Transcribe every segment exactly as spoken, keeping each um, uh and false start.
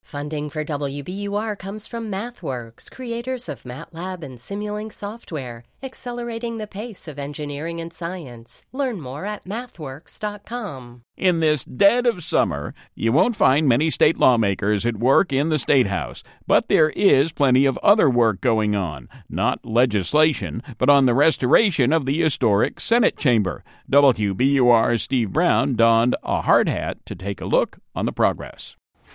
Funding for W B U R comes from MathWorks, creators of MATLAB and Simulink software, accelerating the pace of engineering and science. Learn more at mathworks dot com. In this dead of summer, you won't find many state lawmakers at work in the State House, but there is plenty of other work going on, not legislation, but on the restoration of the historic Senate chamber. W B U R's Steve Brown donned a hard hat to take a look on the progress.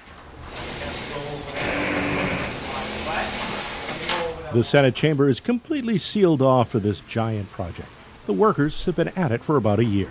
The Senate chamber is completely sealed off for this giant project. The workers have been at it for about a year.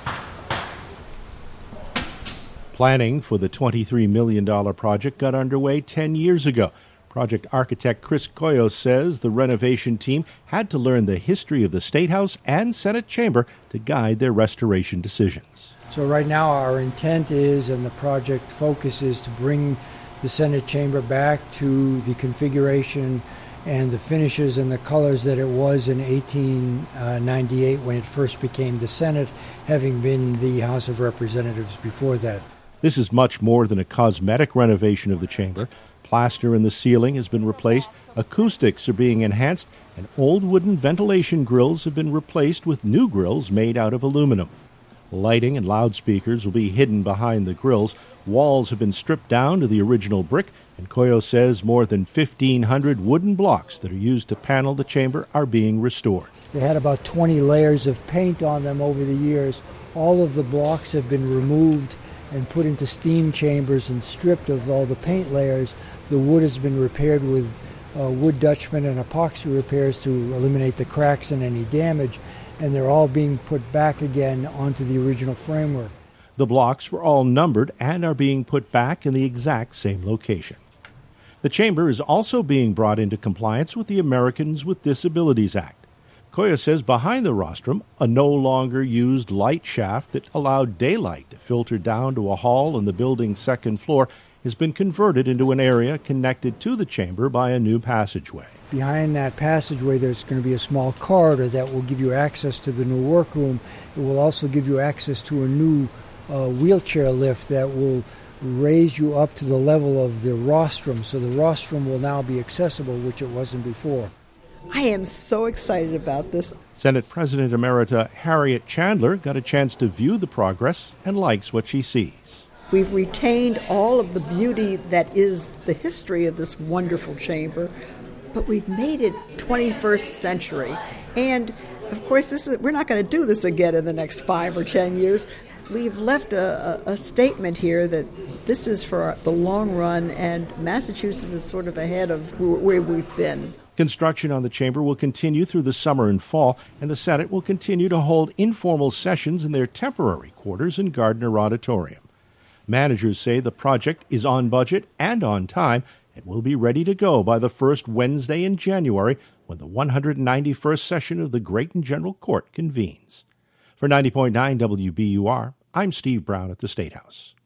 Planning for the twenty-three million dollars project got underway ten years ago. Project architect Chris Coyos says the renovation team had to learn the history of the State House and Senate chamber to guide their restoration decisions. So right now our intent is, and the project focus is, to bring the Senate chamber back to the configuration and the finishes and the colors that it was in eighteen ninety-eight when it first became the Senate, having been the House of Representatives before that. This is much more than a cosmetic renovation of the chamber. Plaster in the ceiling has been replaced, acoustics are being enhanced, and old wooden ventilation grills have been replaced with new grills made out of aluminum. Lighting and loudspeakers will be hidden behind the grills. Walls have been stripped down to the original brick, and Coyo says more than fifteen hundred wooden blocks that are used to panel the chamber are being restored. They had about twenty layers of paint on them over the years. All of the blocks have been removed and put into steam chambers and stripped of all the paint layers. The wood has been repaired with uh, wood Dutchman and epoxy repairs to eliminate the cracks and any damage, and they're all being put back again onto the original framework. The blocks were all numbered and are being put back in the exact same location. The chamber is also being brought into compliance with the Americans with Disabilities Act. Coya says behind the rostrum, a no longer used light shaft that allowed daylight to filter down to a hall on the building's second floor has been converted into an area connected to the chamber by a new passageway. Behind that passageway, there's going to be a small corridor that will give you access to the new workroom. It will also give you access to a new uh, wheelchair lift that will raise you up to the level of the rostrum, so the rostrum will now be accessible, which it wasn't before. I am so excited about this. Senate President Emerita Harriet Chandler got a chance to view the progress and likes what she sees. We've retained all of the beauty that is the history of this wonderful chamber, but we've made it twenty-first century. And, of course, this is, we're not going to do this again in the next five or ten years. We've left a, a, a statement here that this is for the long run, and Massachusetts is sort of ahead of where we've been. Construction on the chamber will continue through the summer and fall, and the Senate will continue to hold informal sessions in their temporary quarters in Gardner Auditorium. Managers say the project is on budget and on time and will be ready to go by the first Wednesday in January when the one hundred ninety-first session of the Grayton General Court convenes. For ninety point nine W B U R, I'm Steve Brown at the State House.